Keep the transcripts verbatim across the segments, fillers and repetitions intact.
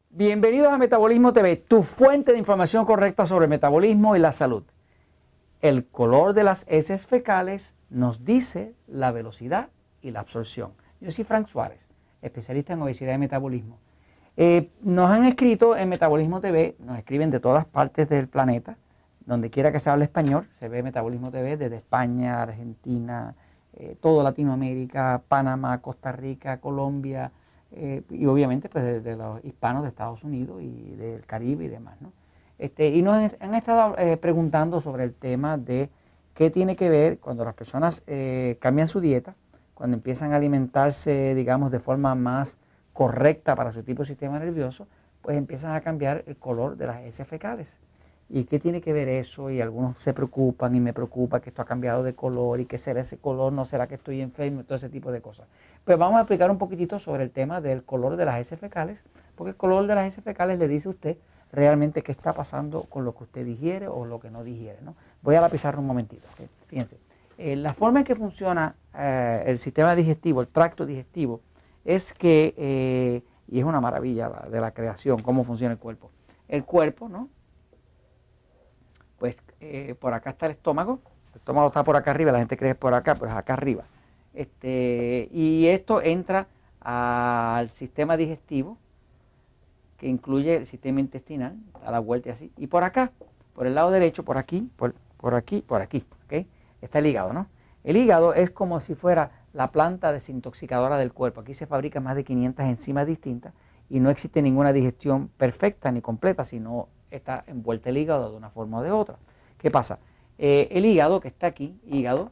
Bienvenidos a Metabolismo T V, tu fuente de información correcta sobre el metabolismo y la salud. El color de las heces fecales nos dice la velocidad y la absorción. Yo soy Frank Suárez, especialista en obesidad y metabolismo. Eh, nos han escrito en Metabolismo T V, nos escriben de todas partes del planeta, donde quiera que se hable español, se ve Metabolismo T V desde España, Argentina, eh, todo Latinoamérica, Panamá, Costa Rica, Colombia, eh, y obviamente pues de, de los hispanos de Estados Unidos y del Caribe y demás, ¿no? Este, y nos han estado eh, preguntando sobre el tema de qué tiene que ver cuando las personas eh, cambian su dieta, cuando empiezan a alimentarse, digamos, de forma más correcta para su tipo de sistema nervioso, pues empiezan a cambiar el color de las heces fecales. ¿Y qué tiene que ver eso? Y algunos se preocupan y me preocupa que esto ha cambiado de color y qué será ese color, no será que estoy enfermo, todo ese tipo de cosas. Pues vamos a explicar un poquitito sobre el tema del color de las heces fecales, porque el color de las heces fecales le dice a usted realmente qué está pasando con lo que usted digiere o lo que no digiere, ¿no? Voy a la pizarra un momentito, ¿okay? Fíjense, eh, la forma en que funciona eh, el sistema digestivo, el tracto digestivo, es que, eh, y es una maravilla la, de la creación, cómo funciona el cuerpo. El cuerpo, ¿no? Pues eh, por acá está el estómago, el estómago está por acá arriba, la gente cree que es por acá, pero es acá arriba. Este, y esto entra al sistema digestivo, que incluye el sistema intestinal, a la vuelta y así. Y por acá, por el lado derecho, por aquí, por, por aquí, por aquí, ¿okay? Está el hígado, ¿no? El hígado es como si fuera la planta desintoxicadora del cuerpo. Aquí se fabrican más de quinientas enzimas distintas y no existe ninguna digestión perfecta ni completa, sino está envuelta el hígado de una forma o de otra. ¿Qué pasa? Eh, el hígado que está aquí, hígado,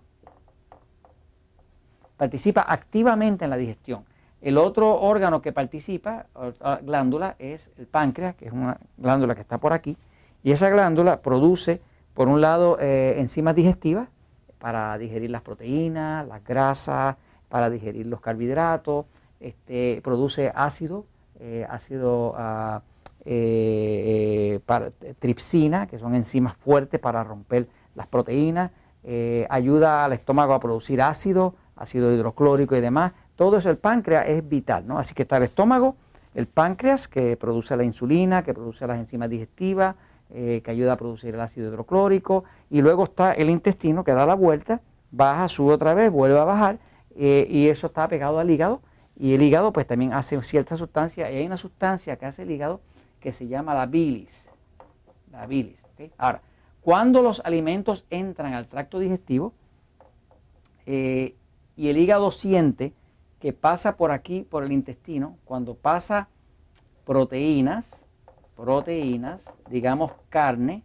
participa activamente en la digestión. El otro órgano que participa, otra glándula, es el páncreas, que es una glándula que está por aquí, y esa glándula produce, por un lado, eh, enzimas digestivas para digerir las proteínas, las grasas, para digerir los carbohidratos, este, produce ácido, eh, ácido uh, eh, para, tripsina, que son enzimas fuertes para romper las proteínas, eh, ayuda al estómago a producir ácido, ácido hidroclórico y demás. Todo eso, el páncreas es vital, ¿no? Así que está el estómago, el páncreas que produce la insulina, que produce las enzimas digestivas, eh, que ayuda a producir el ácido hidroclórico, y luego está el intestino que da la vuelta, baja, sube otra vez, vuelve a bajar, eh, y eso está pegado al hígado, y el hígado pues también hace cierta sustancia, y hay una sustancia que hace el hígado que se llama la bilis, la bilis, ¿okay? Ahora, cuando los alimentos entran al tracto digestivo, eh, y el hígado siente que pasa por aquí, por el intestino, cuando pasa proteínas, proteínas, digamos carne,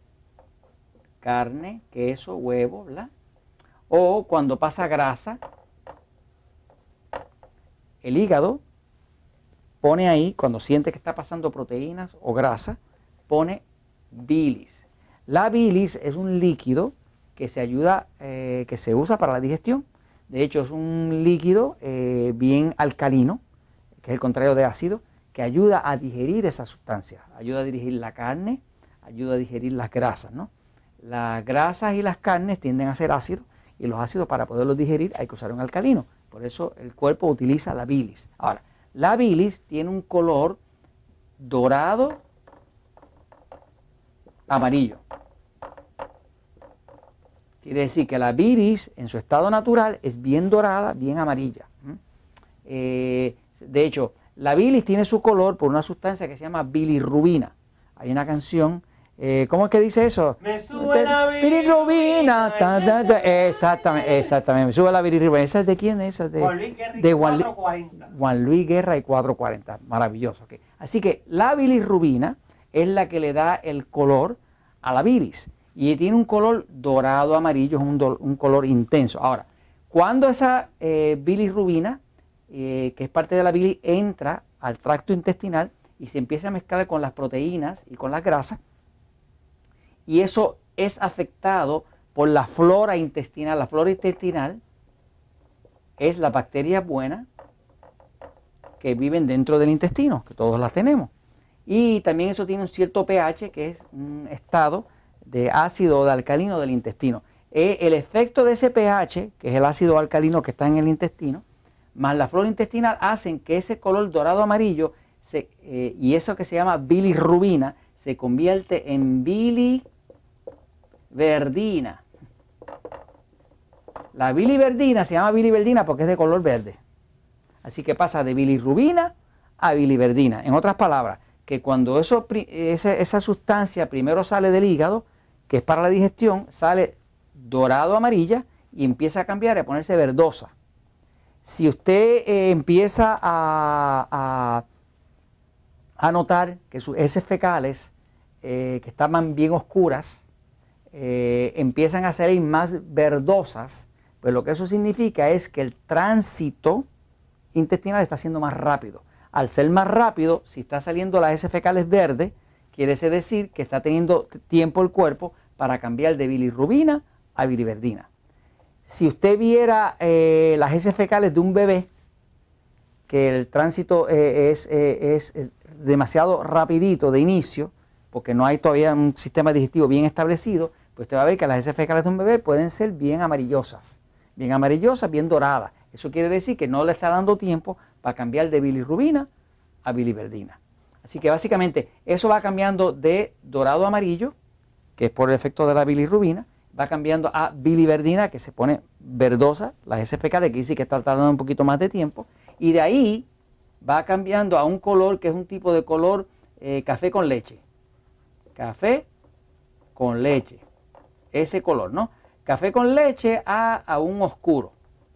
carne, queso, huevo, ¿verdad? O cuando pasa grasa, el hígado pone ahí, cuando siente que está pasando proteínas o grasa, pone bilis. La bilis es un líquido que se ayuda, eh, que se usa para la digestión. De hecho, es un líquido eh, bien alcalino, que es el contrario de ácido, que ayuda a digerir esas sustancias. Ayuda a digerir la carne, ayuda a digerir las grasas, ¿no? Las grasas y las carnes tienden a ser ácidos, y los ácidos, para poderlos digerir, hay que usar un alcalino. Por eso el cuerpo utiliza la bilis. Ahora, la bilis tiene un color dorado, amarillo. Quiere decir que la bilis en su estado natural es bien dorada, bien amarilla. Eh, de hecho, la bilis tiene su color por una sustancia que se llama bilirrubina. Hay una canción, eh, ¿cómo es que dice eso? Me sube la bilirrubina. Ta, ta, ta. Exactamente, exactamente, me sube la bilirrubina. ¿Esa es de quién? Esa es de Juan Luis Guerra y de Juan, cuatrocientos cuarenta. Juan Luis Guerra y cuatrocientos cuarenta. Maravilloso. Okay. Así que la bilirrubina es la que le da el color a la bilis. Y tiene un color dorado amarillo, es un, do, un color intenso. Ahora, cuando esa eh, bilirrubina, eh, que es parte de la bilis, entra al tracto intestinal y se empieza a mezclar con las proteínas y con las grasas, y eso es afectado por la flora intestinal. La flora intestinal es las bacterias buenas que viven dentro del intestino, que todos las tenemos. Y también eso tiene un cierto pH, que es un estado de ácido o de alcalino del intestino. Eh, el efecto de ese pH, que es el ácido alcalino que está en el intestino, más la flora intestinal, hacen que ese color dorado amarillo se, eh, y eso que se llama bilirrubina se convierte en biliverdina. La biliverdina se llama biliverdina porque es de color verde. Así que pasa de bilirrubina a biliverdina. En otras palabras, que cuando eso, esa, esa sustancia primero sale del hígado, que es para la digestión, sale dorado amarilla y empieza a cambiar y a ponerse verdosa. Si usted eh, empieza a, a, a notar que sus heces fecales, eh, que estaban bien oscuras, eh, empiezan a salir más verdosas, pues lo que eso significa es que el tránsito intestinal está siendo más rápido. Al ser más rápido, si está saliendo las heces fecales verdes, quiere decir que está teniendo tiempo el cuerpo para cambiar de bilirrubina a biliverdina. Si usted viera eh, las heces fecales de un bebé, que el tránsito eh, es, eh, es demasiado rapidito de inicio, porque no hay todavía un sistema digestivo bien establecido, pues usted va a ver que las heces fecales de un bebé pueden ser bien amarillosas, bien amarillosas, bien doradas. Eso quiere decir que no le está dando tiempo para cambiar de bilirrubina a biliverdina. Así que básicamente eso va cambiando de dorado a amarillo, que es por el efecto de la bilirrubina, va cambiando a biliverdina, que se pone verdosa, las heces fecales, que dice que está tardando un poquito más de tiempo, y de ahí va cambiando a un color que es un tipo de color eh, café con leche. Café con leche, ese color, ¿no? Café con leche a, a un oscuro.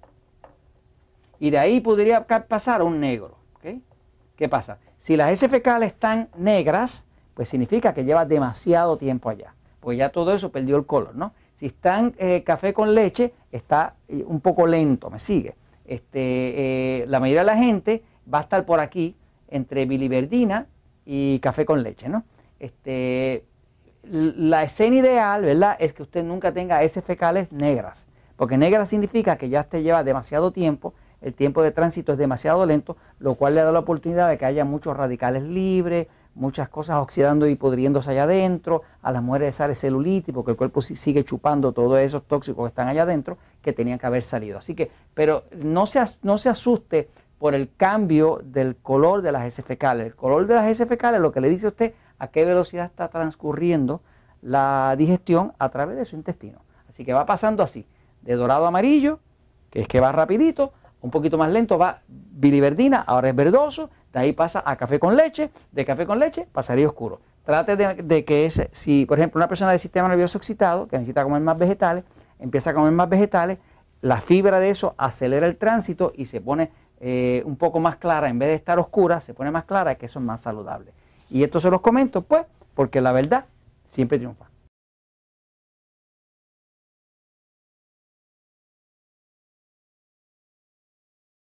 Y de ahí podría pasar a un negro. ¿Okay? ¿Qué pasa? Si las heces fecales están negras, pues significa que lleva demasiado tiempo allá, pues ya todo eso perdió el color, ¿no? Si están eh, café con leche, está eh, un poco lento, ¿me sigue? Este, eh, la mayoría de la gente va a estar por aquí, entre biliverdina y café con leche, ¿no? Este, la escena ideal, ¿verdad?, es que usted nunca tenga heces fecales negras, porque negras significa que ya te lleva demasiado tiempo, el tiempo de tránsito es demasiado lento, lo cual le da la oportunidad de que haya muchos radicales libres, muchas cosas oxidando y pudriéndose allá adentro, a las mujeres les sale celulitis porque el cuerpo sigue chupando todos esos tóxicos que están allá adentro que tenían que haber salido. Así que, pero no se, no se asuste por el cambio del color de las heces fecales. El color de las heces fecales es lo que le dice a usted a qué velocidad está transcurriendo la digestión a través de su intestino. Así que va pasando así, de dorado a amarillo, que es que va rapidito, un poquito más lento va biliverdina, ahora es verdoso, de ahí pasa a café con leche, de café con leche pasaría oscuro. Trate de, de que ese, si por ejemplo una persona del sistema nervioso excitado, que necesita comer más vegetales, empieza a comer más vegetales, la fibra de eso acelera el tránsito y se pone eh, un poco más clara, en vez de estar oscura, se pone más clara, que eso es más saludable. Y esto se los comento pues, porque la verdad siempre triunfa.